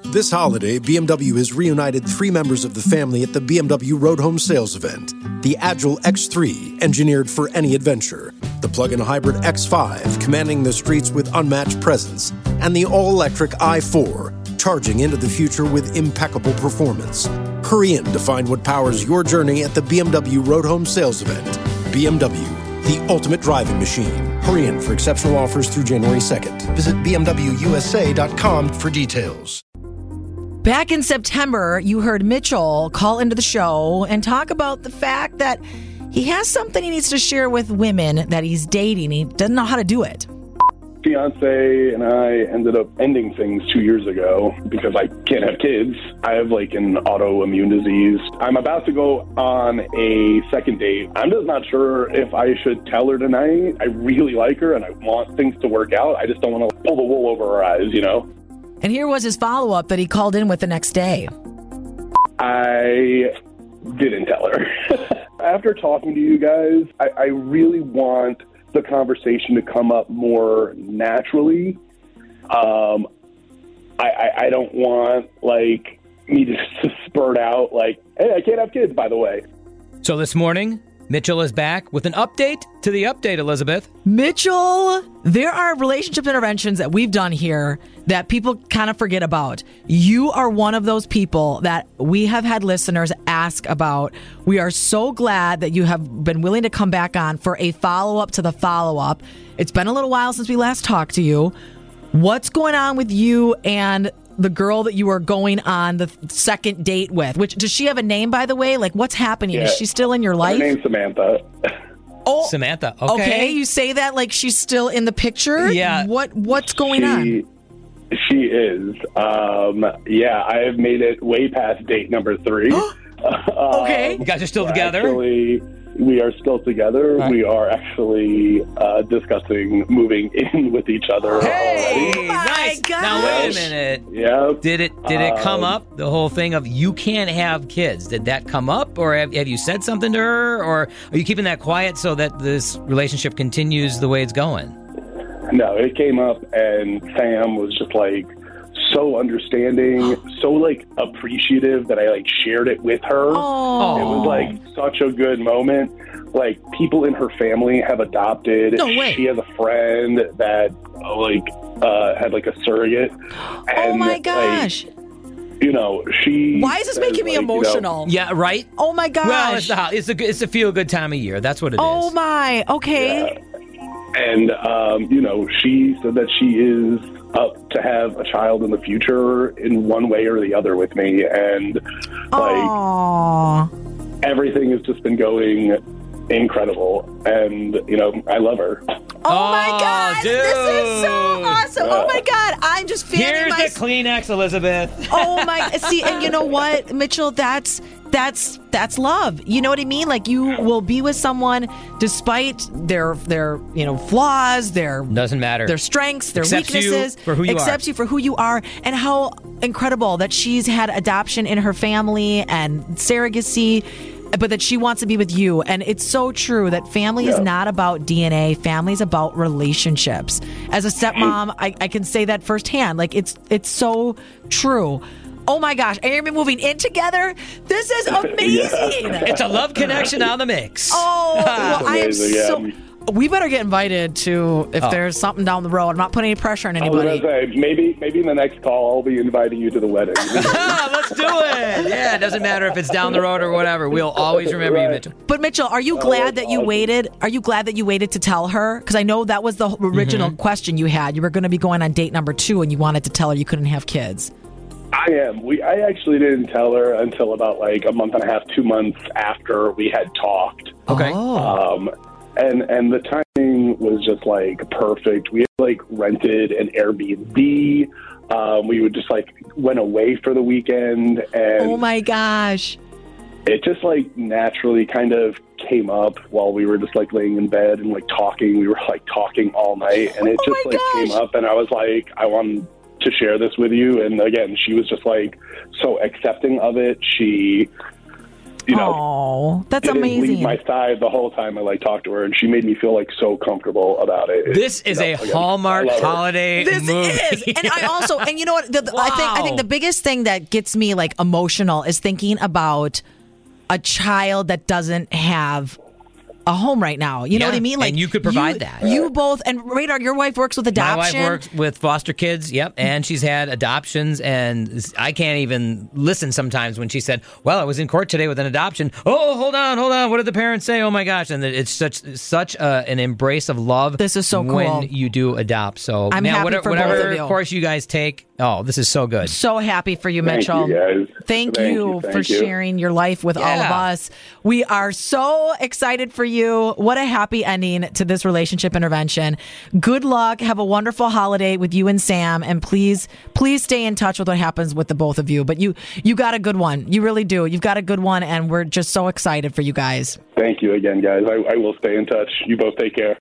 This holiday, BMW has reunited 3 members of the family at the BMW Road Home Sales event. The Agile X3, engineered for any adventure. The plug-in hybrid X5, commanding the streets with unmatched presence. And the all-electric i4, charging into the future with impeccable performance. Hurry in to find what powers your journey at the BMW Road Home Sales event. BMW, the ultimate driving machine. Hurry in for exceptional offers through January 2nd. Visit BMWUSA.com for details. Back in September, you heard Mitchell call into the show and talk about the fact that he has something he needs to share with women that he's dating. He doesn't know how to do it. Fiance and I ended up ending things 2 years ago because I can't have kids. I have an autoimmune disease. I'm about to go on a second date. I'm just not sure if I should tell her tonight. I really like her and I want things to work out. I just don't want to pull the wool over her eyes, And here was his follow-up that he called in with the next day. I didn't tell her. After talking to you guys, I really want the conversation to come up more naturally. I don't want me to spurt out hey, I can't have kids, by the way. So this morning, Mitchell is back with an update to the update, Elizabeth. Mitchell, there are relationship interventions that we've done here that people kind of forget about. You are one of those people that we have had listeners ask about. We are so glad that you have been willing to come back on for a follow-up to the follow-up. It's been a little while since we last talked to you. What's going on with you and the girl that you are going on the second date with? Which, does she have a name, by the way? What's happening? Yeah. Is she still in your life? Her name's Samantha. Oh, Samantha. Okay. You say that like she's still in the picture? Yeah. What's going on? She is. I have made it way past date number 3. Okay. You guys are still together? Actually, we are still together. Right. We are actually discussing moving in with each other Hey, already. nice. gosh. Now wait a minute. Yeah. Did it come up, the whole thing of you can't have kids? Did that come up, or have you said something to her, or are you keeping that quiet so that this relationship continues the way it's going? No, it came up, and Sam was just so understanding, so appreciative that I shared it with her. Oh. It was such a good moment. People in her family have adopted. No way. She has a friend that had a surrogate. And, Oh my gosh. she. Why is this making me emotional? Yeah, right? Oh my gosh. Well, it's a feel-good time of year. That's what it is. Oh my. Okay. Yeah. And, she said that she is up to have a child in the future in one way or the other with me. And, Aww. everything has just been going incredible. And, I love her. Oh my God. Dude. This is so awesome. Oh my God. I'm just fanning Here's my... the Kleenex, Elizabeth. Oh my... See, and you know what, Mitchell? That's love. You know what I mean? You will be with someone despite their flaws, Doesn't matter. their strengths, their Accepts weaknesses. you for who you accepts are. you for who you are, and how incredible that she's had adoption in her family and surrogacy, but that she wants to be with you. And it's so true that family is not about DNA. Family is about relationships. As a stepmom, I can say that firsthand. It's so true. Oh my gosh, and you're moving in together? This is amazing. It's a love connection on the mix. Oh, well, I am Amazing, so... yeah. We better get invited to if there's something down the road. I'm not putting any pressure on I was anybody. going to say, maybe in the next call, I'll be inviting you to the wedding. Let's do it. Yeah, it doesn't matter if it's down the road or whatever. We'll always remember you, Right. Mitchell. But Mitchell, are you glad that you waited? Are you glad that you waited to tell her? Because I know that was the original question you had. You were going to be going on date number 2 and you wanted to tell her you couldn't have kids. I am. I actually didn't tell her until about a month and a half, 2 months after we had talked. Okay. Oh. And the timing was just perfect. We had rented an Airbnb. We would just went away for the weekend, and Oh my gosh. it just naturally kind of came up while we were just laying in bed and talking. We were talking all night, and it Oh just my gosh. came up, and I was I wanted to share this with you. And again, she was just so accepting of it. She Oh, that's It didn't leave amazing. my side the whole time I talked to her, and she made me feel so comfortable about it. This is a Hallmark holiday This movie. is, and I also, and you know what? I think the biggest thing that gets me emotional is thinking about a child that doesn't have a home right now. You know what I mean? And you could provide that. You both, and Radar, your wife works with adoption. My wife works with foster kids, and she's had adoptions, and I can't even listen sometimes when she said, well, I was in court today with an adoption. Oh, hold on, what did the parents say? Oh my gosh. And it's such an embrace of love. This is so cool. When you do adopt. So I'm happy for both of you. course you guys take, this is so good. So happy for you, Mitchell. Thank you, guys. Thank you for sharing your life with all of us. We are so excited for you. What a happy ending to this relationship intervention. Good luck. Have a wonderful holiday with you and Sam. And please stay in touch with what happens with the both of you. But you got a good one. You really do. You've got a good one. And we're just so excited for you guys. Thank you again, guys. I will stay in touch. You both take care.